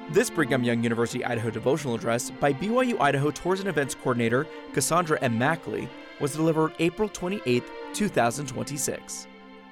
This Brigham Young University Idaho devotional address by BYU Idaho Tours and Events Coordinator Cassandra M. Mackley was delivered April 28, 2026.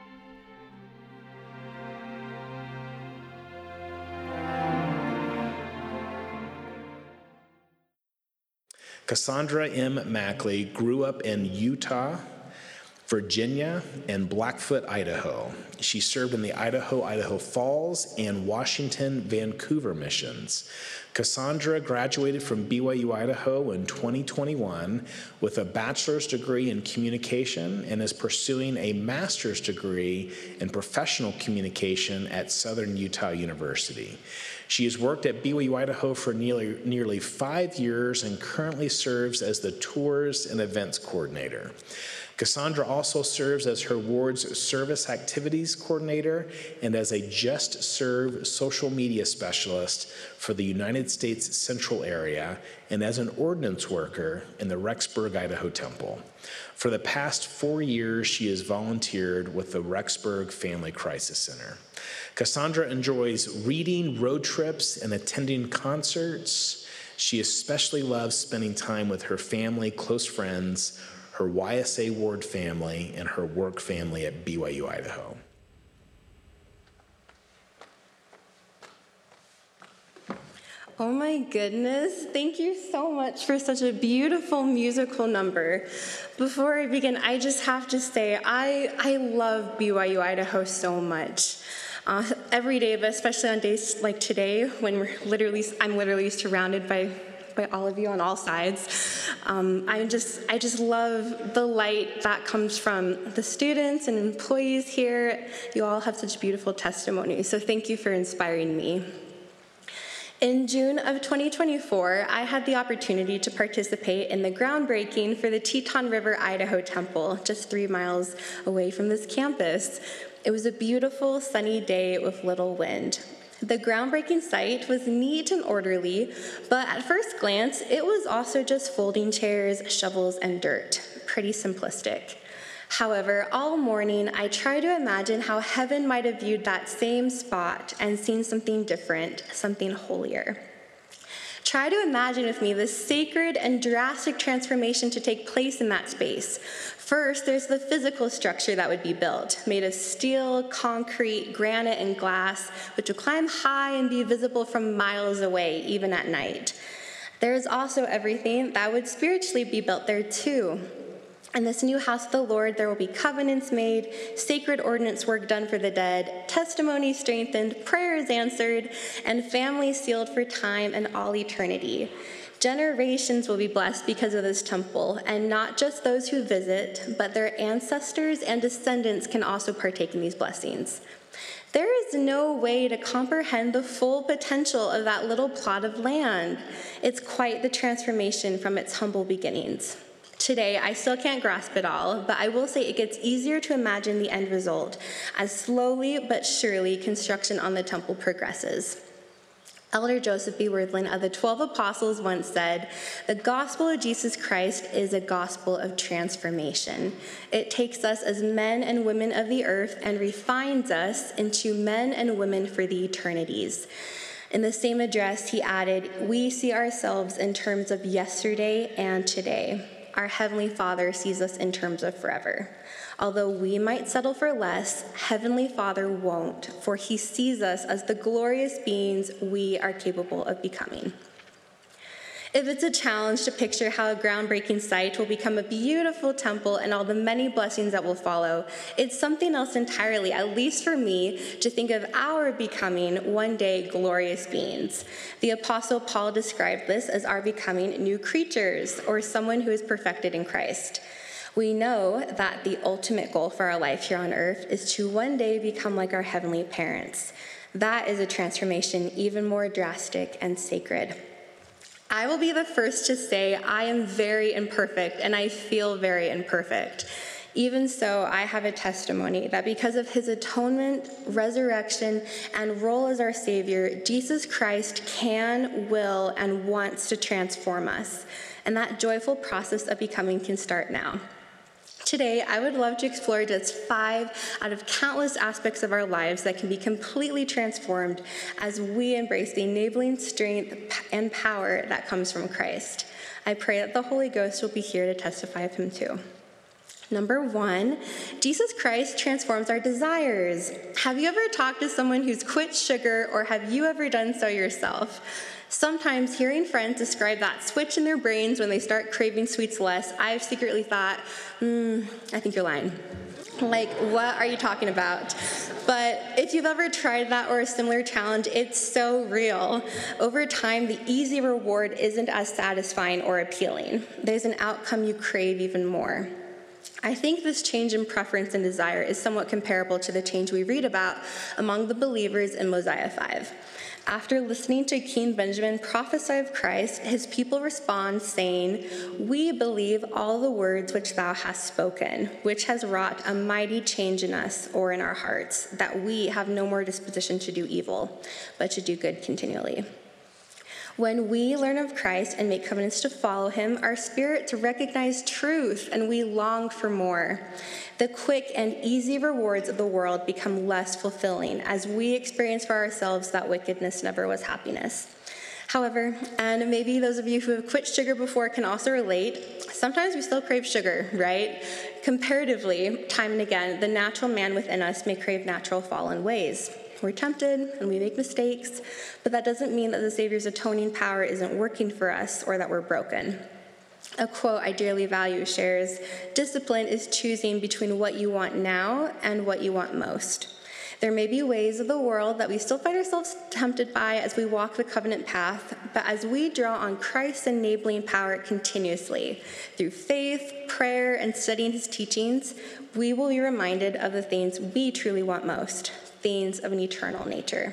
Cassandra M. Mackley grew up in Utah, Virginia, and Blackfoot, Idaho. She served in the Idaho Falls, and Washington, Vancouver missions. Cassandra graduated from BYU Idaho in 2021 with a bachelor's degree in communication and is pursuing a master's degree in professional communication at Southern Utah University. She has worked at BYU Idaho for nearly 5 years and currently serves as the Tours and Events Coordinator. Cassandra also serves as her ward's Service Activities Coordinator and as a Just Serve social media specialist for the United States Central Area and as an ordinance worker in the Rexburg, Idaho Temple. For the past 4 years, she has volunteered with the Rexburg Family Crisis Center. Cassandra enjoys reading, road trips, and attending concerts. She especially loves spending time with her family, close friends, her YSA ward family, and her work family at BYU Idaho. Oh my goodness, thank you so much for such a beautiful musical number. Before I begin, I just have to say, I love BYU Idaho so much. Every day, but especially on days like today, when I'm literally surrounded by all of you on all sides. I just love the light that comes from the students and employees here. You all have such beautiful testimonies, so thank you for inspiring me. In June of 2024, I had the opportunity to participate in the groundbreaking for the Teton River Idaho Temple, just 3 miles away from this campus. It was a beautiful, sunny day with little wind. The groundbreaking site was neat and orderly, but at first glance, it was also just folding chairs, shovels, and dirt. Pretty simplistic. However, all morning, I tried to imagine how heaven might have viewed that same spot and seen something different, something holier. Try to imagine with me the sacred and drastic transformation to take place in that space. First, there's the physical structure that would be built, made of steel, concrete, granite, and glass, which would climb high and be visible from miles away, even at night. There's also everything that would spiritually be built there too. In this new house of the Lord, there will be covenants made, sacred ordinance work done for the dead, testimony strengthened, prayers answered, and families sealed for time and all eternity. Generations will be blessed because of this temple, and not just those who visit, but their ancestors and descendants can also partake in these blessings. There is no way to comprehend the full potential of that little plot of land. It's quite the transformation from its humble beginnings. Today, I still can't grasp it all, but I will say it gets easier to imagine the end result as slowly but surely construction on the temple progresses. Elder Joseph B. Wordlin of the 12 Apostles once said, "The gospel of Jesus Christ is a gospel of transformation. It takes us as men and women of the earth and refines us into men and women for the eternities." In the same address, he added, "We see ourselves in terms of yesterday and today. Our Heavenly Father sees us in terms of forever. Although we might settle for less, Heavenly Father won't, for he sees us as the glorious beings we are capable of becoming." If it's a challenge to picture how a groundbreaking site will become a beautiful temple and all the many blessings that will follow, it's something else entirely, at least for me, to think of our becoming one day glorious beings. The Apostle Paul described this as our becoming new creatures, or someone who is perfected in Christ. We know that the ultimate goal for our life here on earth is to one day become like our heavenly parents. That is a transformation even more drastic and sacred. I will be the first to say I am very imperfect and I feel very imperfect. Even so, I have a testimony that because of his atonement, resurrection, and role as our Savior, Jesus Christ can, will, and wants to transform us. And that joyful process of becoming can start now. Today, I would love to explore just 5 out of countless aspects of our lives that can be completely transformed as we embrace the enabling strength and power that comes from Christ. I pray that the Holy Ghost will be here to testify of him too. Number 1, Jesus Christ transforms our desires. Have you ever talked to someone who's quit sugar, or have you ever done so yourself? Sometimes hearing friends describe that switch in their brains when they start craving sweets less, I've secretly thought, I think you're lying. Like, what are you talking about? But if you've ever tried that or a similar challenge, it's so real. Over time, the easy reward isn't as satisfying or appealing. There's an outcome you crave even more. I think this change in preference and desire is somewhat comparable to the change we read about among the believers in Mosiah 5. After listening to King Benjamin prophesy of Christ, his people respond saying, "We believe all the words which thou hast spoken, which has wrought a mighty change in us or in our hearts, that we have no more disposition to do evil, but to do good continually." When we learn of Christ and make covenants to follow him, our spirits recognize truth and we long for more. The quick and easy rewards of the world become less fulfilling as we experience for ourselves that wickedness never was happiness. However, and maybe those of you who have quit sugar before can also relate, sometimes we still crave sugar, right? Comparatively, time and again, the natural man within us may crave natural fallen ways. We're tempted and we make mistakes, but that doesn't mean that the Savior's atoning power isn't working for us or that we're broken. A quote I dearly value shares, "Discipline is choosing between what you want now and what you want most." There may be ways of the world that we still find ourselves tempted by as we walk the covenant path, but as we draw on Christ's enabling power continuously, through faith, prayer, and studying his teachings, we will be reminded of the things we truly want most, things of an eternal nature.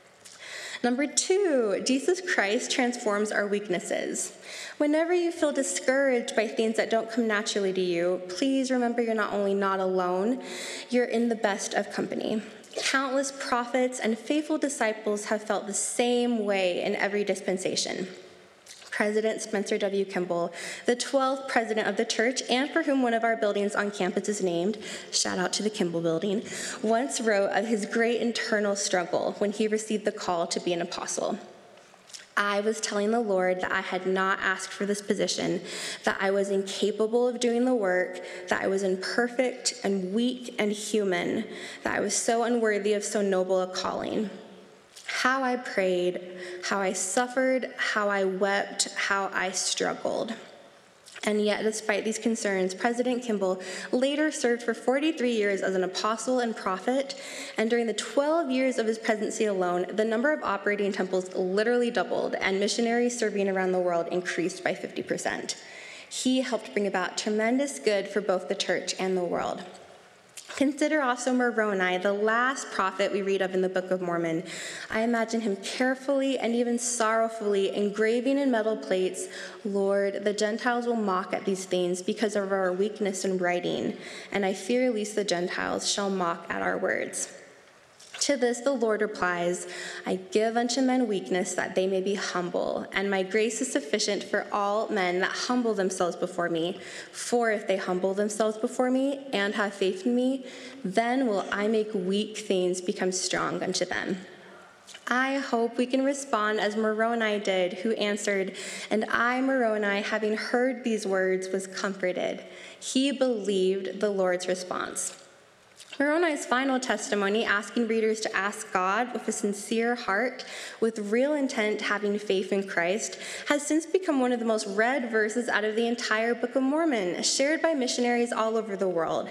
Number 2, Jesus Christ transforms our weaknesses. Whenever you feel discouraged by things that don't come naturally to you, please remember you're not only not alone, you're in the best of company. Countless prophets and faithful disciples have felt the same way in every dispensation. President Spencer W. Kimball, the 12th president of the church, and for whom one of our buildings on campus is named, shout out to the Kimball building, once wrote of his great internal struggle when he received the call to be an apostle. "I was telling the Lord that I had not asked for this position, that I was incapable of doing the work, that I was imperfect and weak and human, that I was so unworthy of so noble a calling. How I prayed, how I suffered, how I wept, how I struggled." And yet, despite these concerns, President Kimball later served for 43 years as an apostle and prophet, and during the 12 years of his presidency alone, the number of operating temples literally doubled, and missionaries serving around the world increased by 50%. He helped bring about tremendous good for both the church and the world. Consider also Moroni, the last prophet we read of in the Book of Mormon. I imagine him carefully and even sorrowfully engraving in metal plates, "Lord, the Gentiles will mock at these things because of our weakness in writing, and I fear lest the Gentiles shall mock at our words." To this the Lord replies, "I give unto men weakness that they may be humble, and my grace is sufficient for all men that humble themselves before me. For if they humble themselves before me and have faith in me, then will I make weak things become strong unto them." I hope we can respond as Moroni did, who answered, "And I, Moroni, having heard these words, was comforted." He believed the Lord's response. Moroni's final testimony, asking readers to ask God with a sincere heart, with real intent, having faith in Christ, has since become one of the most read verses out of the entire Book of Mormon, shared by missionaries all over the world.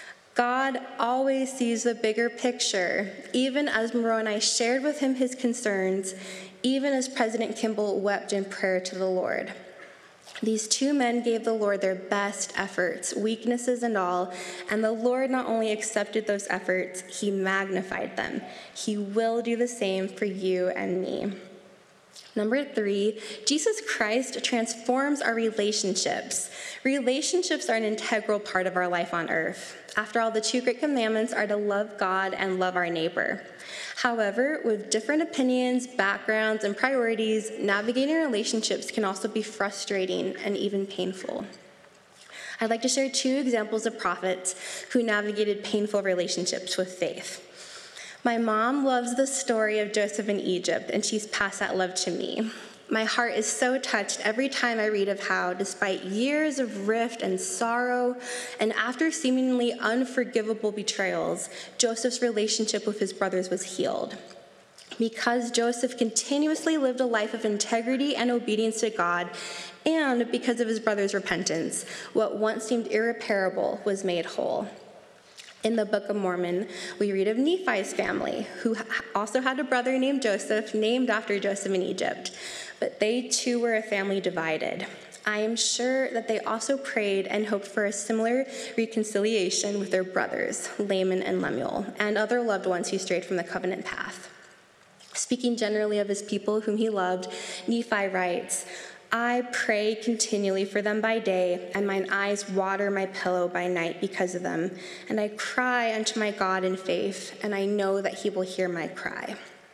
God always sees the bigger picture, even as Moroni shared with him his concerns, even as President Kimball wept in prayer to the Lord. These two men gave the Lord their best efforts, weaknesses and all, and the Lord not only accepted those efforts, he magnified them. He will do the same for you and me. Number 3, Jesus Christ transforms our relationships. Relationships are an integral part of our life on earth. After all, the 2 great commandments are to love God and love our neighbor. However, with different opinions, backgrounds, and priorities, navigating relationships can also be frustrating and even painful. I'd like to share 2 examples of prophets who navigated painful relationships with faith. My mom loves the story of Joseph in Egypt, and she's passed that love to me. My heart is so touched every time I read of how, despite years of rift and sorrow, and after seemingly unforgivable betrayals, Joseph's relationship with his brothers was healed. Because Joseph continuously lived a life of integrity and obedience to God, and because of his brothers' repentance, what once seemed irreparable was made whole. In the Book of Mormon, we read of Nephi's family, who also had a brother named Joseph, named after Joseph in Egypt. But they too were a family divided. I am sure that they also prayed and hoped for a similar reconciliation with their brothers, Laman and Lemuel, and other loved ones who strayed from the covenant path. Speaking generally of his people whom he loved, Nephi writes, I pray continually for them by day, and mine eyes water my pillow by night because of them. And I cry unto my God in faith, and I know that he will hear my cry.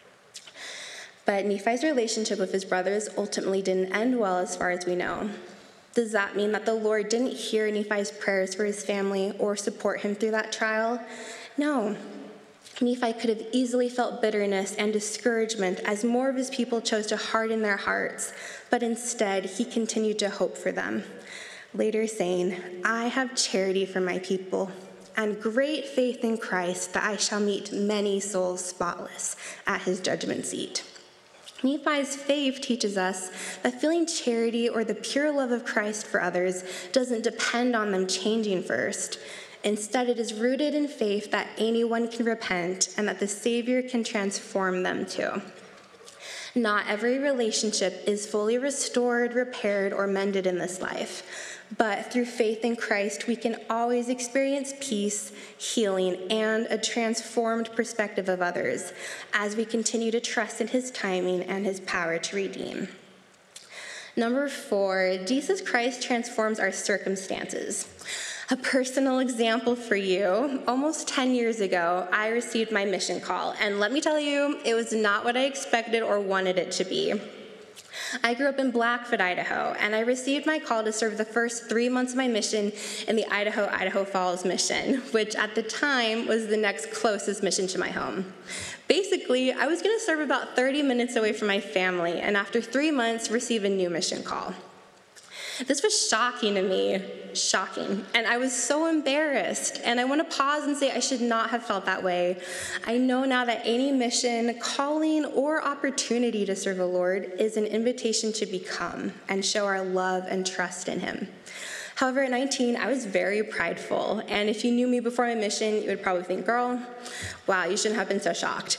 But Nephi's relationship with his brothers ultimately didn't end well as far as we know. Does that mean that the Lord didn't hear Nephi's prayers for his family or support him through that trial? No. Nephi could have easily felt bitterness and discouragement as more of his people chose to harden their hearts, but instead he continued to hope for them, later saying, I have charity for my people and great faith in Christ that I shall meet many souls spotless at his judgment seat. Nephi's faith teaches us that feeling charity or the pure love of Christ for others doesn't depend on them changing first. Instead, it is rooted in faith that anyone can repent and that the Savior can transform them too. Not every relationship is fully restored, repaired, or mended in this life. But through faith in Christ, we can always experience peace, healing, and a transformed perspective of others as we continue to trust in his timing and his power to redeem. Number 4, Jesus Christ transforms our circumstances. A personal example for you, almost 10 years ago, I received my mission call, and let me tell you, it was not what I expected or wanted it to be. I grew up in Blackfoot, Idaho, and I received my call to serve the first 3 months of my mission in the Idaho Falls mission, which at the time was the next closest mission to my home. Basically, I was going to serve about 30 minutes away from my family, and after 3 months, receive a new mission call. This was shocking to me, and I was so embarrassed, and I want to pause and say I should not have felt that way. I know now that any mission, calling, or opportunity to serve the Lord is an invitation to become and show our love and trust in him. However, at 19, I was very prideful, and if you knew me before my mission, you would probably think, girl, wow, you shouldn't have been so shocked.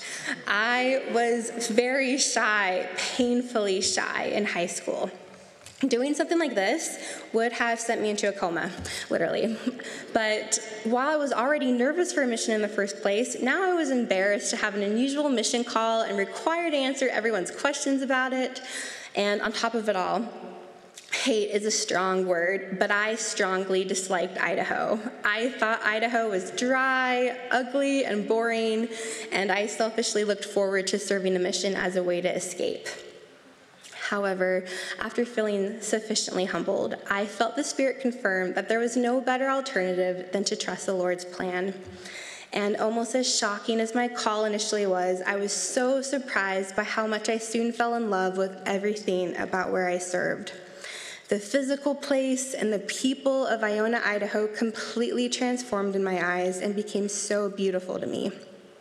I was very shy, painfully shy in high school. Doing something like this would have sent me into a coma, literally. But while I was already nervous for a mission in the first place, now I was embarrassed to have an unusual mission call and required to answer everyone's questions about it. And on top of it all, hate is a strong word, but I strongly disliked Idaho. I thought Idaho was dry, ugly, and boring, and I selfishly looked forward to serving a mission as a way to escape. However, after feeling sufficiently humbled, I felt the Spirit confirm that there was no better alternative than to trust the Lord's plan. And almost as shocking as my call initially was, I was so surprised by how much I soon fell in love with everything about where I served. The physical place and the people of Iona, Idaho completely transformed in my eyes and became so beautiful to me.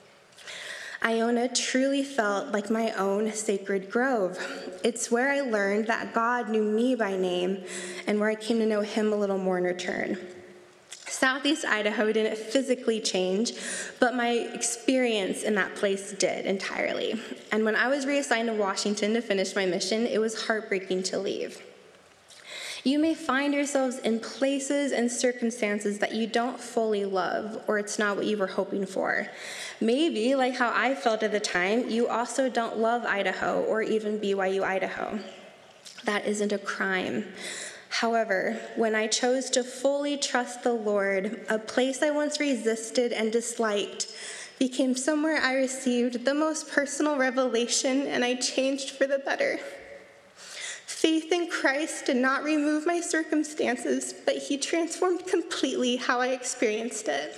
Iona truly felt like my own sacred grove. It's where I learned that God knew me by name and where I came to know him a little more in return. Southeast Idaho didn't physically change, but my experience in that place did entirely. And when I was reassigned to Washington to finish my mission, it was heartbreaking to leave. You may find yourselves in places and circumstances that you don't fully love, or it's not what you were hoping for. Maybe, like how I felt at the time, you also don't love Idaho or even BYU Idaho. That isn't a crime. However, when I chose to fully trust the Lord, a place I once resisted and disliked became somewhere I received the most personal revelation, and I changed for the better. Faith in Christ did not remove my circumstances, but he transformed completely how I experienced it.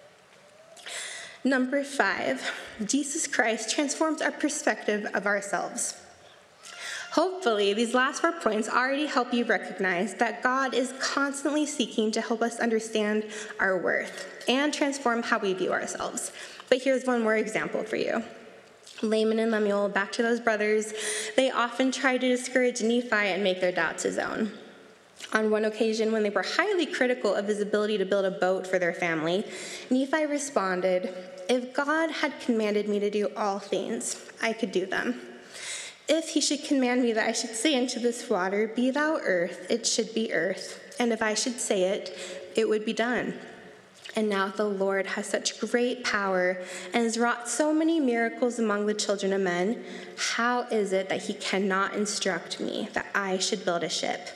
Number 5, Jesus Christ transforms our perspective of ourselves. Hopefully, these last 4 points already help you recognize that God is constantly seeking to help us understand our worth and transform how we view ourselves. But here's one more example for you. Laman and Lemuel, back to those brothers, they often tried to discourage Nephi and make their doubts his own. On one occasion, when they were highly critical of his ability to build a boat for their family, Nephi responded, "If God had commanded me to do all things, I could do them. If he should command me that I should say unto this water, 'Be thou earth,' it should be earth. And if I should say it, it would be done. And now the Lord has such great power and has wrought so many miracles among the children of men. How is it that he cannot instruct me that I should build a ship?"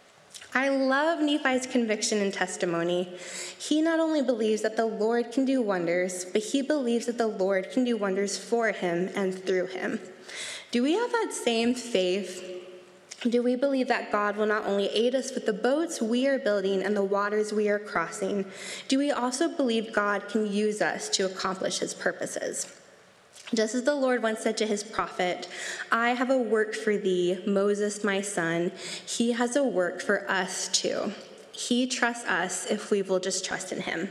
I love Nephi's conviction and testimony. He not only believes that the Lord can do wonders, but he believes that the Lord can do wonders for him and through him. Do we have that same faith? Do we believe that God will not only aid us with the boats we are building and the waters we are crossing, do we also believe God can use us to accomplish his purposes? Just as the Lord once said to his prophet, "I have a work for thee, Moses my son," he has a work for us too. He trusts us if we will just trust in him.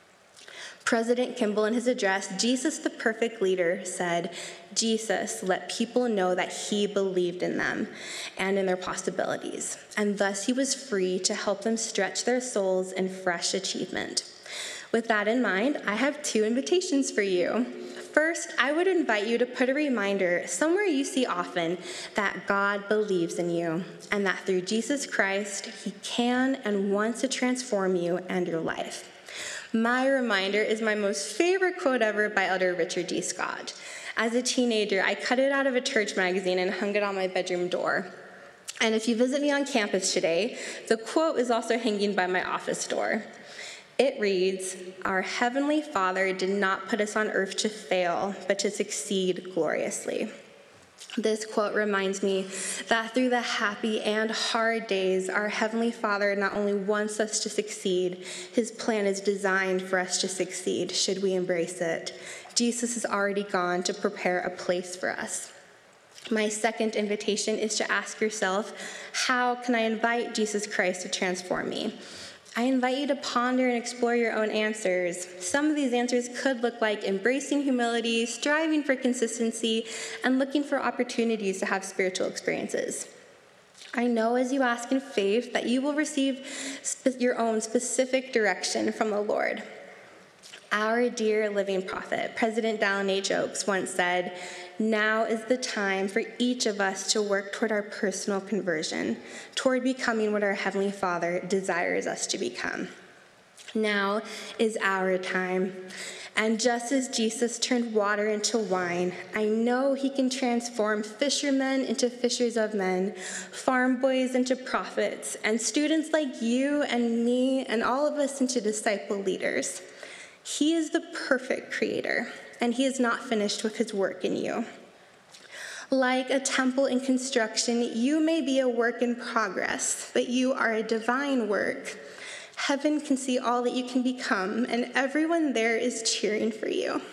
President Kimball, in his address, "Jesus the Perfect Leader," said, "Jesus let people know that he believed in them and in their possibilities, and thus he was free to help them stretch their souls in fresh achievement." With that in mind, I have 2 invitations for you. First, I would invite you to put a reminder somewhere you see often that God believes in you and that through Jesus Christ, he can and wants to transform you and your life. My reminder is my most favorite quote ever by Elder Richard D. Scott. As a teenager, I cut it out of a church magazine and hung it on my bedroom door. And if you visit me on campus today, the quote is also hanging by my office door. It reads, "Our Heavenly Father did not put us on earth to fail, but to succeed gloriously." This quote reminds me that through the happy and hard days, our Heavenly Father not only wants us to succeed, his plan is designed for us to succeed, should we embrace it. Jesus has already gone to prepare a place for us. My second invitation is to ask yourself, how can I invite Jesus Christ to transform me? I invite you to ponder and explore your own answers. Some of these answers could look like embracing humility, striving for consistency, and looking for opportunities to have spiritual experiences. I know as you ask in faith that you will receive your own specific direction from the Lord. Our dear living prophet, President Dallin H. Oaks, once said, "Now is the time for each of us to work toward our personal conversion, toward becoming what our Heavenly Father desires us to become." Now is our time. And just as Jesus turned water into wine, I know he can transform fishermen into fishers of men, farm boys into prophets, and students like you and me and all of us into disciple leaders. He is the perfect creator, and he is not finished with his work in you. Like a temple in construction, you may be a work in progress, but you are a divine work. Heaven can see all that you can become, and everyone there is cheering for you.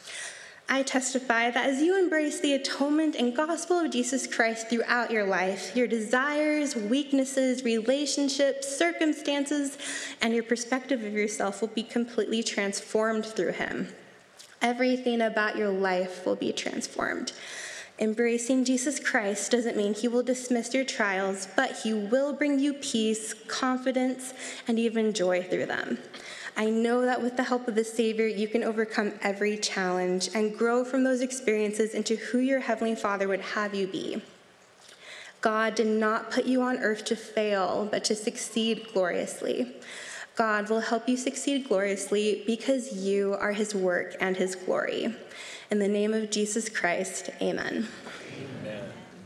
I testify that as you embrace the atonement and gospel of Jesus Christ throughout your life, your desires, weaknesses, relationships, circumstances, and your perspective of yourself will be completely transformed through him. Everything about your life will be transformed. Embracing Jesus Christ doesn't mean he will dismiss your trials, but he will bring you peace, confidence, and even joy through them. I know that with the help of the Savior, you can overcome every challenge and grow from those experiences into who your Heavenly Father would have you be. God did not put you on earth to fail, but to succeed gloriously. God will help you succeed gloriously because you are his work and his glory. In the name of Jesus Christ, amen. Amen.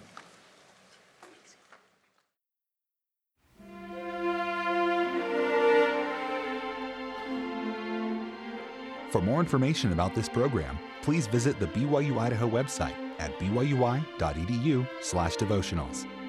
For more information about this program, please visit the BYU Idaho website at byui.edu/devotionals.